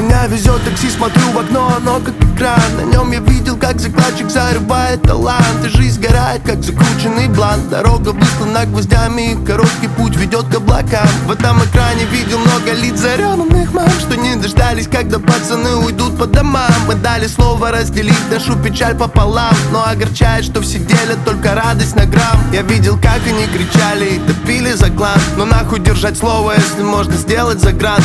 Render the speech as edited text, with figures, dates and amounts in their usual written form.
Меня везет такси, смотрю в окно, оно как экран. На нем я видел, как закладчик зарывает талант. И жизнь горает, как закрученный блант. Дорога выслана гвоздями, и короткий путь ведет к облакам. В этом экране видел много лиц зареванных мам, что не дождались, когда пацаны уйдут по домам. Мы дали слово разделить нашу печаль пополам, но огорчает, что все делят только радость на грамм. Я видел, как они кричали и топили за клан, но нахуй держать слово, если можно сделать за грант.